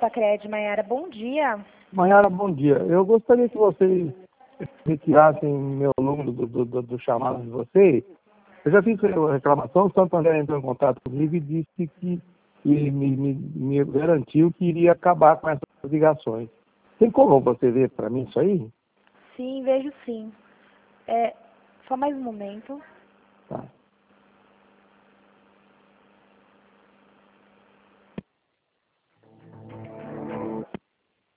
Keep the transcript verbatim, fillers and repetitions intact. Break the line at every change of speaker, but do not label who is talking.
Sacred, Maiara, bom dia.
Maiara, bom dia. Eu gostaria que vocês retirassem meu número do, do, do, do chamado de vocês. Eu já fiz reclamação, o Santander entrou em contato comigo e disse que e me, me, me garantiu que iria acabar com essas ligações. Tem como você ver para mim isso aí?
Sim, vejo sim. É, só mais um momento.